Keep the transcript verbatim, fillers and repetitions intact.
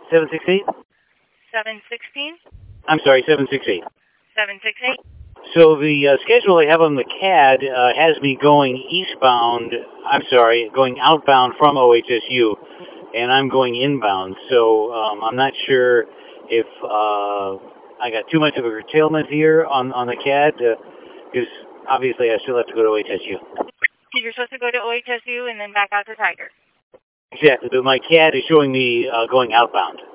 seven six eight? seven sixteen? I'm sorry, seven six eight. seven six eight? So the uh, schedule I have on the C A D uh, has me going eastbound, I'm sorry, going outbound from O H S U, and I'm going inbound. So um, I'm not sure if uh, I got too much of a curtailment here on, on the C A D, because uh, obviously I still have to go to O H S U. You're supposed to go to O H S U and then back out to Tiger. Exactly, but my C A D is showing me uh, going outbound.